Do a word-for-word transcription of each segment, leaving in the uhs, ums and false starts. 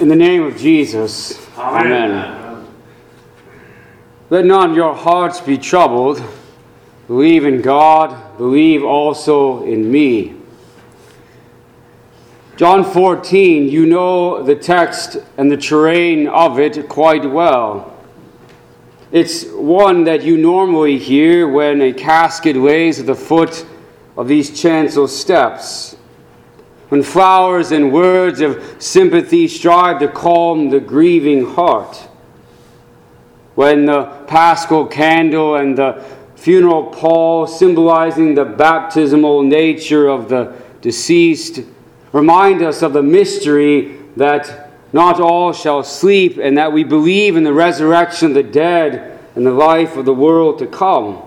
In the name of Jesus, Amen. Amen. Let not your hearts be troubled. Believe in God, believe also in me. John fourteen, you know the text and the terrain of it quite well. It's one that you normally hear when a casket lays at the foot of these chancel steps, when flowers and words of sympathy strive to calm the grieving heart, when the paschal candle and the funeral pall symbolizing the baptismal nature of the deceased remind us of the mystery that not all shall sleep, and that we believe in the resurrection of the dead and the life of the world to come.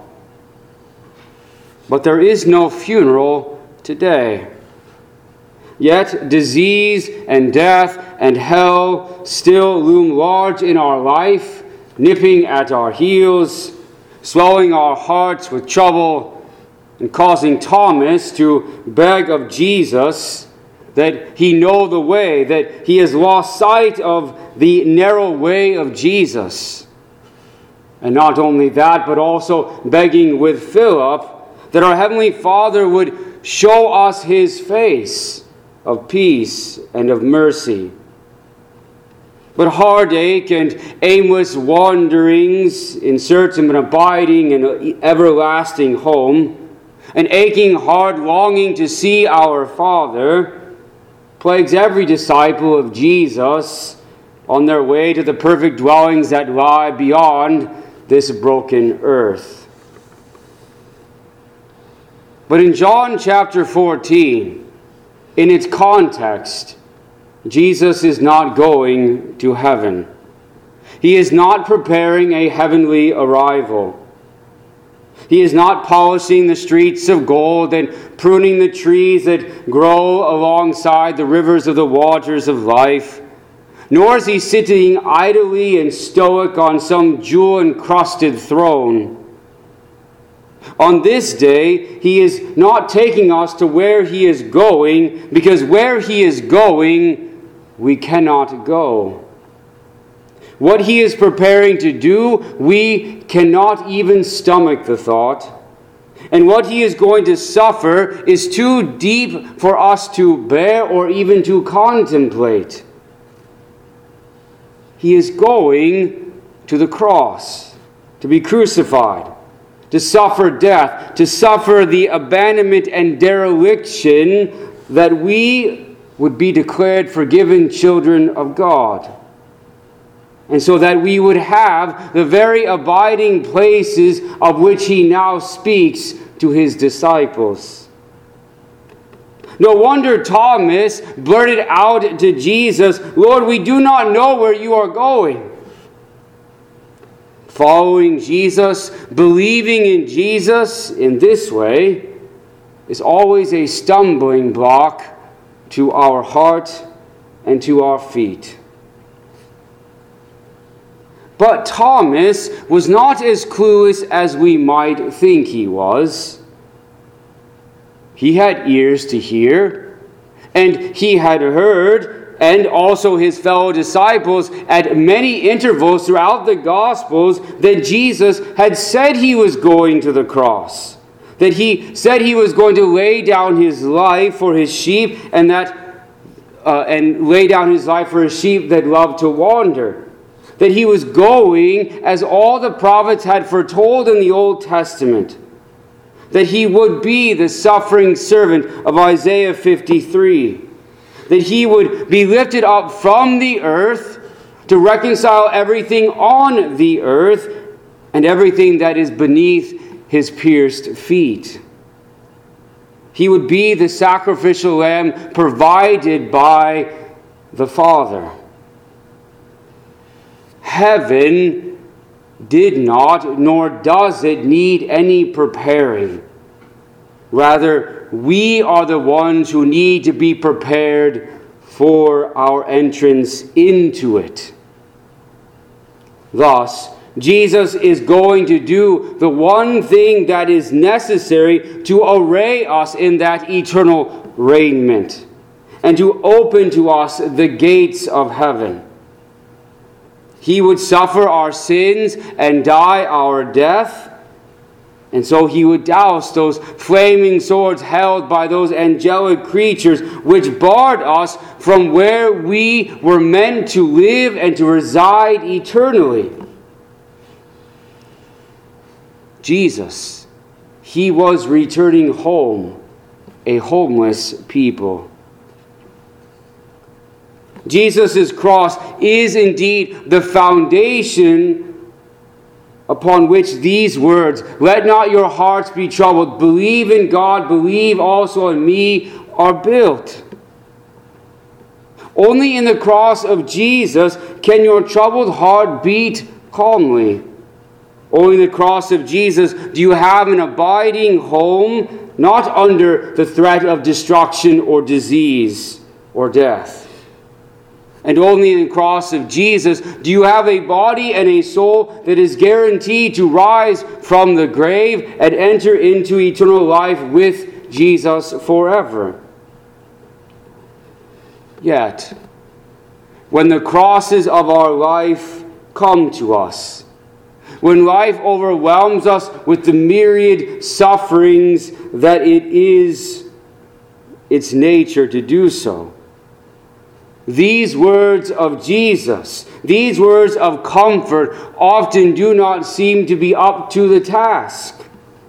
But there is no funeral today. Yet disease and death and hell still loom large in our life, nipping at our heels, swelling our hearts with trouble, and causing Thomas to beg of Jesus that he know the way, that he has lost sight of the narrow way of Jesus. And not only that, but also begging with Philip that our Heavenly Father would show us his face of peace and of mercy. But heartache and aimless wanderings in search of an abiding and everlasting home, an aching heart longing to see our Father, plagues every disciple of Jesus on their way to the perfect dwellings that lie beyond this broken earth. But in John chapter fourteen, in its context, Jesus is not going to heaven. He is not preparing a heavenly arrival. He is not polishing the streets of gold and pruning the trees that grow alongside the rivers of the waters of life. Nor is he sitting idly and stoic on some jewel-encrusted throne. On this day, he is not taking us to where he is going, because where he is going, we cannot go. What he is preparing to do, we cannot even stomach the thought. And what he is going to suffer is too deep for us to bear or even to contemplate. He is going to the cross, to be crucified, to suffer death, to suffer the abandonment and dereliction that we would be declared forgiven children of God. And so that we would have the very abiding places of which he now speaks to his disciples. No wonder Thomas blurted out to Jesus, "Lord, we do not know where you are going." Following Jesus, believing in Jesus in this way, is always a stumbling block to our heart and to our feet. But Thomas was not as clueless as we might think he was. He had ears to hear, and he had heard, and also his fellow disciples at many intervals throughout the Gospels, that Jesus had said he was going to the cross, that he said he was going to lay down his life for his sheep, and that uh, and lay down his life for his sheep that love to wander. That he was going as all the prophets had foretold in the Old Testament. That he would be the suffering servant of Isaiah fifty-three. That he would be lifted up from the earth to reconcile everything on the earth and everything that is beneath his pierced feet. He would be the sacrificial lamb provided by the Father. Heaven did not, nor does it need any preparing. Rather, we are the ones who need to be prepared for our entrance into it. Thus, Jesus is going to do the one thing that is necessary to array us in that eternal raiment. and to open to us the gates of heaven. He would suffer our sins and die our death. And so he would douse those flaming swords held by those angelic creatures which barred us from where we were meant to live and to reside eternally. Jesus, he was returning home, a homeless people. Jesus' cross is indeed the foundation upon which these words, "Let not your hearts be troubled, believe in God, believe also in me," are built. Only in the cross of Jesus can your troubled heart beat calmly. Only in the cross of Jesus do you have an abiding home, not under the threat of destruction or disease or death. And only in the cross of Jesus do you have a body and a soul that is guaranteed to rise from the grave and enter into eternal life with Jesus forever. Yet, when the crosses of our life come to us, when life overwhelms us with the myriad sufferings that it is its nature to do so, these words of Jesus, these words of comfort, often do not seem to be up to the task.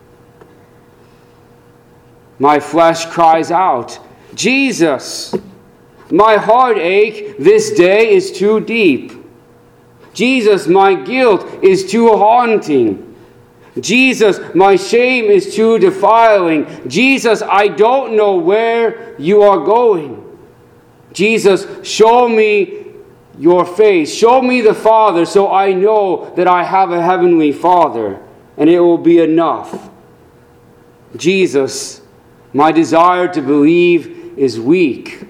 My flesh cries out, "Jesus, my heartache this day is too deep. Jesus, my guilt is too haunting. Jesus, my shame is too defiling. Jesus, I don't know where you are going. Jesus, show me your face. Show me the Father so I know that I have a heavenly Father, and it will be enough. Jesus, my desire to believe is weak."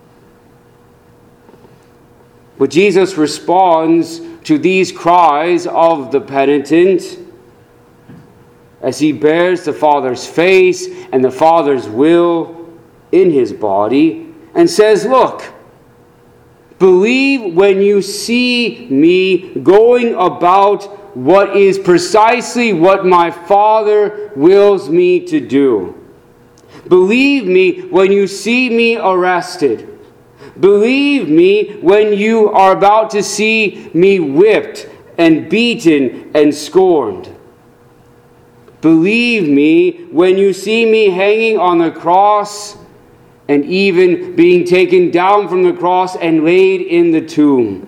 But Jesus responds to these cries of the penitent as he bears the Father's face and the Father's will in his body, and says, "Look, believe when you see me going about what is precisely what my Father wills me to do. Believe me when you see me arrested. Believe me when you are about to see me whipped and beaten and scorned. Believe me when you see me hanging on the cross and even being taken down from the cross and laid in the tomb.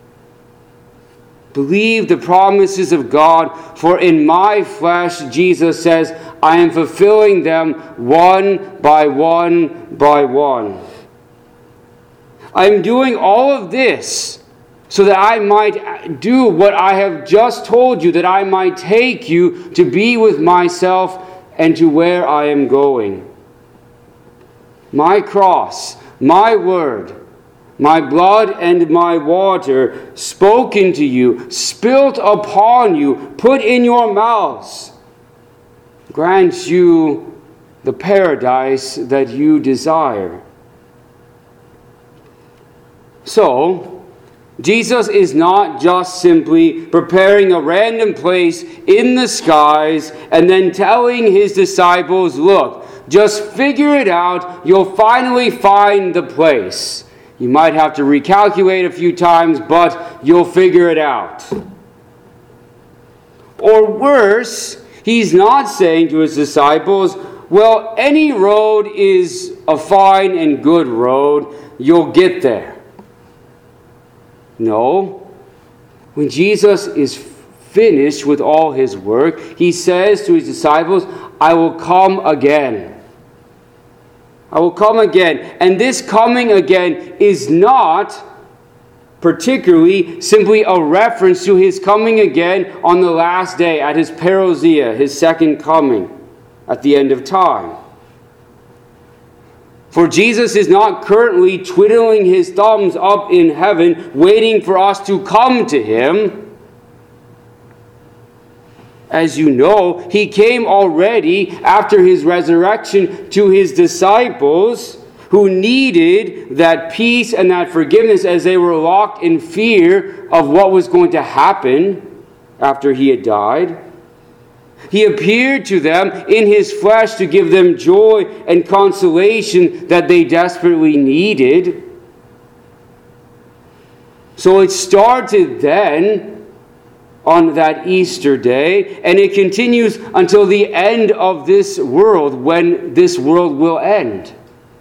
Believe the promises of God, for in my flesh," Jesus says, "I am fulfilling them one by one by one." I am doing all of this so that I might do what I have just told you, that I might take you to be with myself and to where I am going. My cross, my word, my blood and my water, spoken to you, spilt upon you, put in your mouths, grants you the paradise that you desire. So, Jesus is not just simply preparing a random place in the skies and then telling his disciples, "Look, just figure it out, you'll finally find the place. You might have to recalculate a few times, but you'll figure it out." Or worse, he's not saying to his disciples, "Well, any road is a fine and good road, you'll get there." No. When Jesus is finished with all his work, he says to his disciples, "I will come again. I will come again." And this coming again is not particularly simply a reference to his coming again on the last day at his parousia, his second coming at the end of time. For Jesus is not currently twiddling his thumbs up in heaven, waiting for us to come to him. As you know, he came already after his resurrection to his disciples, who needed that peace and that forgiveness as they were locked in fear of what was going to happen after he had died. He appeared to them in his flesh to give them joy and consolation that they desperately needed. So it started then on that Easter day, and it continues until the end of this world, when this world will end.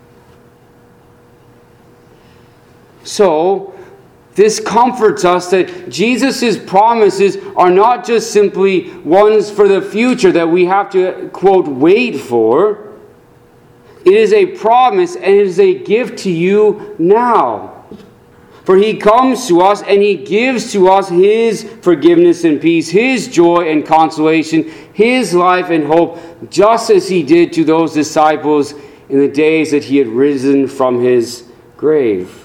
So, this comforts us that Jesus' promises are not just simply ones for the future that we have to, quote, wait for. It is a promise and it is a gift to you now. For he comes to us and he gives to us his forgiveness and peace, his joy and consolation, his life and hope, just as he did to those disciples in the days that he had risen from his grave.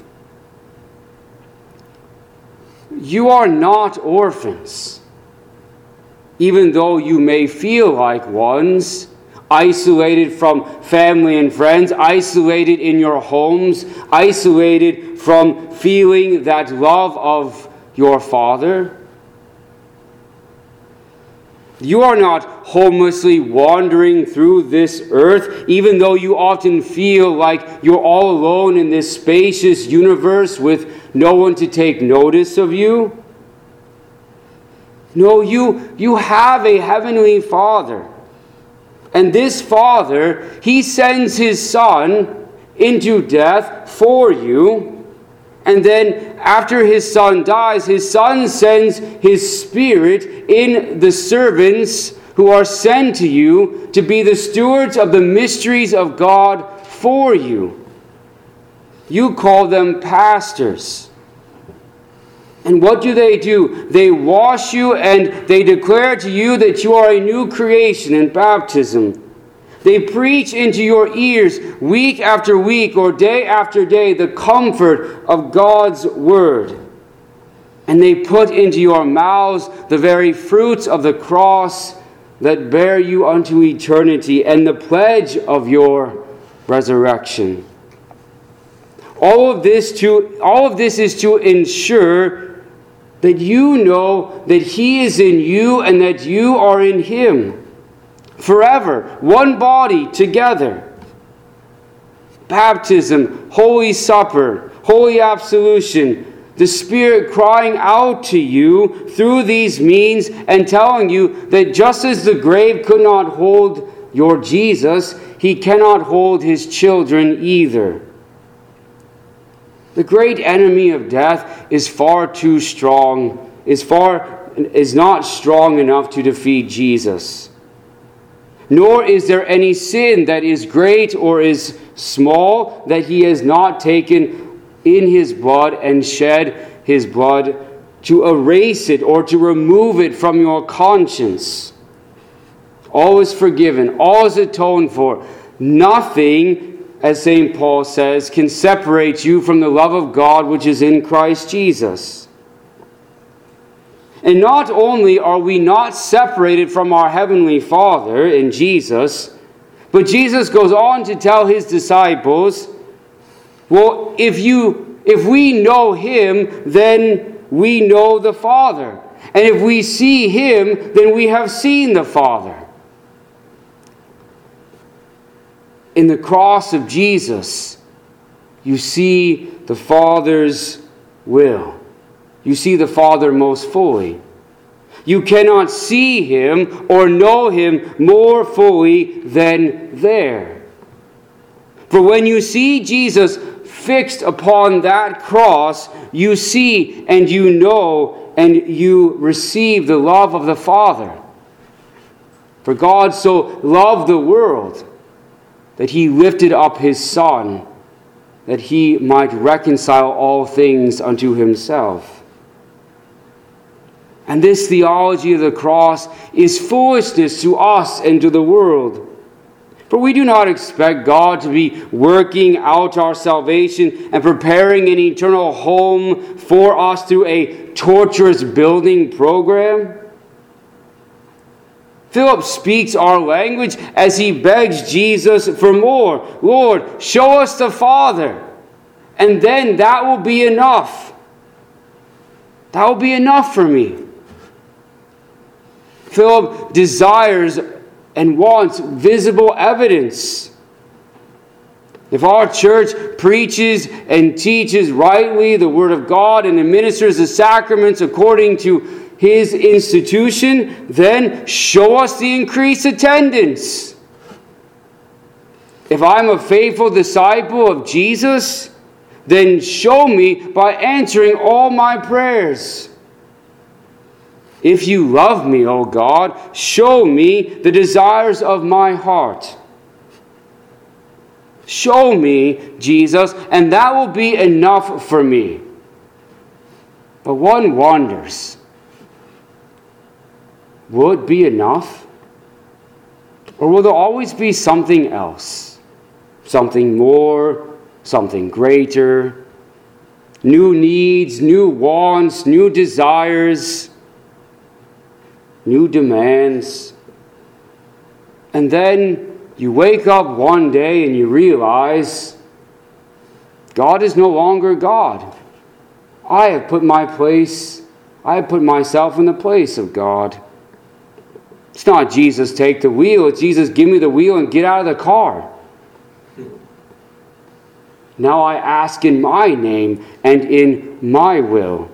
You are not orphans, even though you may feel like ones, isolated from family and friends, isolated in your homes, isolated from feeling that love of your Father. You are not homelessly wandering through this earth, even though you often feel like you're all alone in this spacious universe with no one to take notice of you. No, you, you have a heavenly Father. And this Father, he sends his Son into death for you. And then after his Son dies, his Son sends his Spirit in the servants who are sent to you to be the stewards of the mysteries of God for you. You call them pastors. And what do they do? They wash you and they declare to you that you are a new creation in baptism. They preach into your ears week after week or day after day the comfort of God's word. And they put into your mouths the very fruits of the cross that bear you unto eternity and the pledge of your resurrection. All of this to all of this is to ensure that you know that he is in you and that you are in him. Forever, one body together. Baptism, Holy Supper, Holy Absolution, the Spirit crying out to you through these means and telling you that just as the grave could not hold your Jesus, he cannot hold his children either. The great enemy of death is far too strong, is far is not strong enough to defeat Jesus. Nor is there any sin that is great or is small that he has not taken in his blood and shed his blood to erase it or to remove it from your conscience. All is forgiven, all is atoned for. Nothing, as Saint Paul says, can separate you from the love of God which is in Christ Jesus. And not only are we not separated from our Heavenly Father in Jesus, but Jesus goes on to tell his disciples, well, if you, if we know him, then we know the Father. And if we see him, then we have seen the Father. In the cross of Jesus, you see the Father's will. You see the Father most fully. You cannot see him or know him more fully than there. For when you see Jesus fixed upon that cross, you see and you know and you receive the love of the Father. For God so loved the world that he lifted up his Son, that he might reconcile all things unto himself. And this theology of the cross is foolishness to us and to the world. For we do not expect God to be working out our salvation and preparing an eternal home for us through a torturous building program. Philip speaks our language as he begs Jesus for more. Lord, show us the Father, and then that will be enough. That will be enough for me. Philip desires and wants visible evidence. If our church preaches and teaches rightly the Word of God and administers the sacraments according to His institution, then show us the increased attendance. If I'm a faithful disciple of Jesus, then show me by answering all my prayers. If you love me, O God, show me the desires of my heart. Show me, Jesus, and that will be enough for me. But one wonders, will it be enough? Or will there always be something else? Something more, something greater, new needs, new wants, new desires, new demands. And then you wake up one day and you realize God is no longer God. I have put my place, I have put myself in the place of God. It's not Jesus, take the wheel. It's Jesus, give me the wheel and get out of the car. Now I ask in my name and in my will.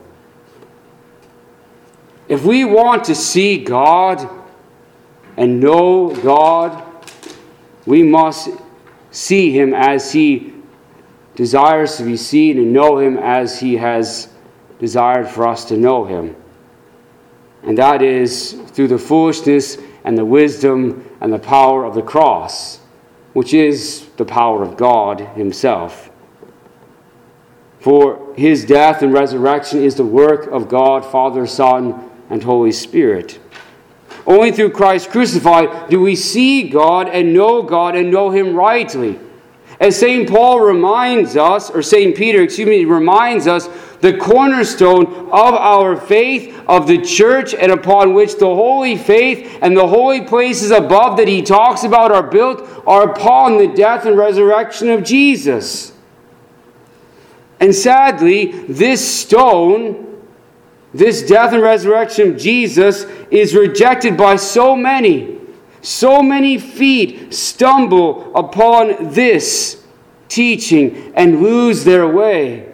If we want to see God and know God, we must see Him as He desires to be seen and know Him as He has desired for us to know Him. And that is through the foolishness and the wisdom and the power of the cross, which is the power of God Himself. For His death and resurrection is the work of God, Father, Son, and Holy Spirit. Only through Christ crucified do we see God and know God and know Him rightly. As Saint Paul reminds us, or Saint Peter, excuse me, reminds us, the cornerstone of our faith, of the church, and upon which the holy faith and the holy places above that he talks about are built, are upon the death and resurrection of Jesus. And sadly, this stone, this death and resurrection of Jesus, is rejected by so many. So many feet stumble upon this teaching and lose their way.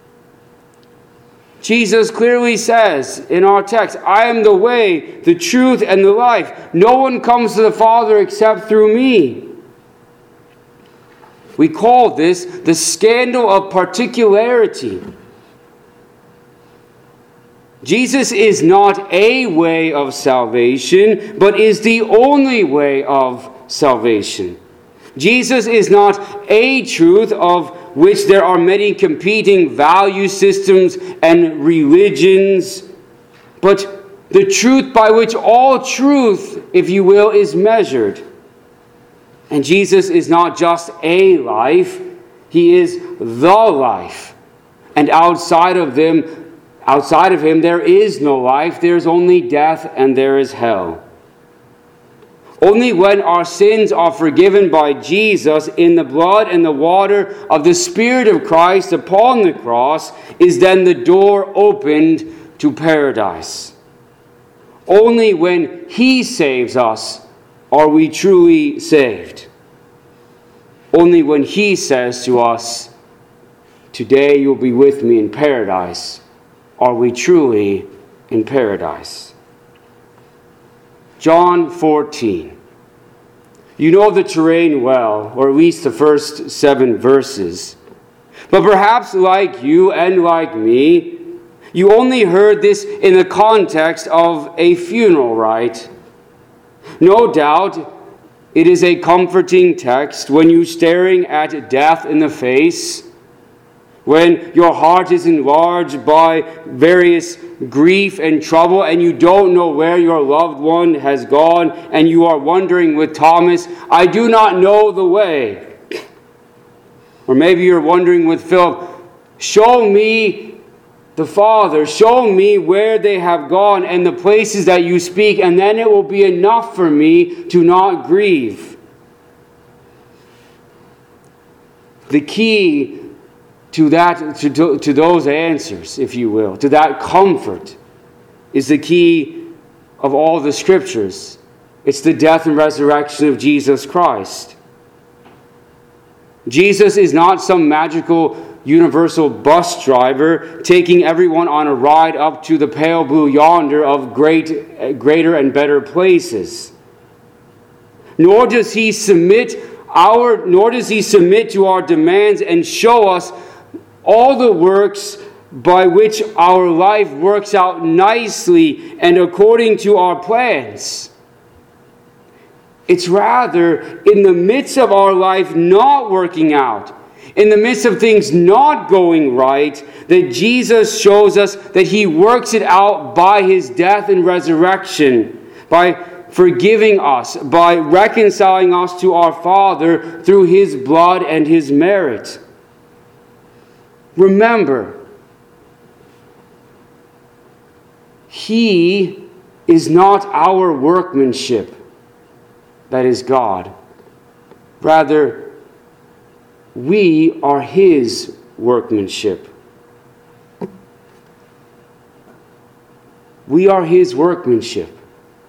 Jesus clearly says in our text, I am the way, the truth, and the life. No one comes to the Father except through me. We call this the scandal of particularity. Jesus is not a way of salvation, but is the only way of salvation. Jesus is not a truth of which there are many competing value systems and religions, but the truth by which all truth, if you will, is measured. And Jesus is not just a life, He is the life. And outside of them, outside of Him, there is no life, there is only death, and there is hell. Only when our sins are forgiven by Jesus in the blood and the water of the Spirit of Christ upon the cross is then the door opened to paradise. Only when He saves us are we truly saved. Only when He says to us, today you'll be with me in paradise, are we truly in paradise. John fourteen. You know the terrain well, or at least the first seven verses. But perhaps like you and like me, you only heard this in the context of a funeral rite. No doubt, it is a comforting text when you're staring at death in the face, when your heart is enlarged by various grief and trouble and you don't know where your loved one has gone and you are wondering with Thomas, I do not know the way. Or maybe you're wondering with Philip, show me the Father, show me where they have gone and the places that you speak, and then it will be enough for me to not grieve. The key to that, to, to those answers, if you will, to that comfort, is the key of all the Scriptures. It's the death and resurrection of Jesus Christ. Jesus is not some magical universal bus driver taking everyone on a ride up to the pale blue yonder of great, greater and better places. Nor does he submit our, nor does he submit to our demands and show us all the works by which our life works out nicely and according to our plans. It's rather in the midst of our life not working out, in the midst of things not going right, that Jesus shows us that he works it out by his death and resurrection, by forgiving us, by reconciling us to our Father through his blood and his merit. Remember, he is not our workmanship, that is God. Rather, we are his workmanship. We are his workmanship.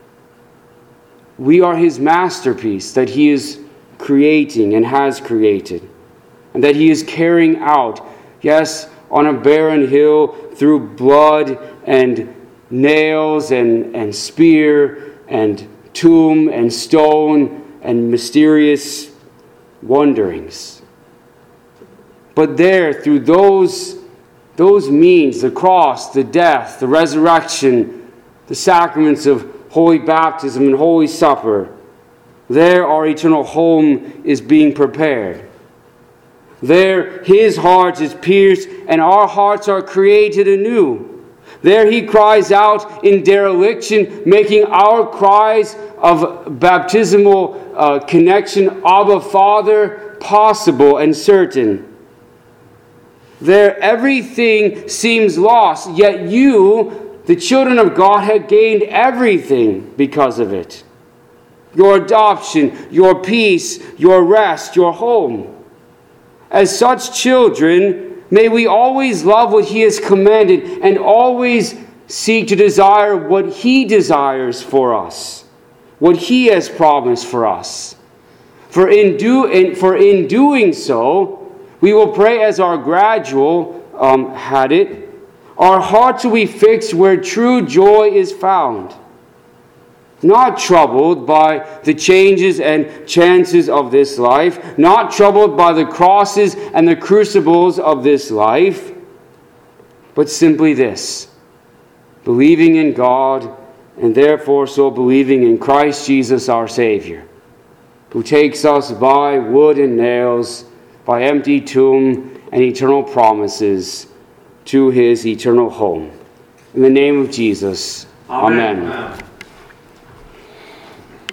We are his masterpiece that he is creating and has created, and that he is carrying out, yes, on a barren hill through blood and nails and, and spear and tomb and stone and mysterious wanderings. But there, through those, those means, the cross, the death, the resurrection, the sacraments of Holy Baptism and Holy Supper, there our eternal home is being prepared. There his heart is pierced and our hearts are created anew. There he cries out in dereliction, making our cries of baptismal uh, connection, Abba, Father, possible and certain. There everything seems lost, yet you, the children of God, have gained everything because of it. Your adoption, your peace, your rest, your home. As such children, may we always love what he has commanded and always seek to desire what he desires for us, what he has promised for us. For in, do, in, for in doing so, we will pray as our gradual um, had it, our hearts will be fixed where true joy is found, not troubled by the changes and chances of this life, not troubled by the crosses and the crucibles of this life, but simply this: believing in God, and therefore so believing in Christ Jesus our Savior, who takes us by wood and nails, by empty tomb and eternal promises, to his eternal home. In the name of Jesus, amen. Amen.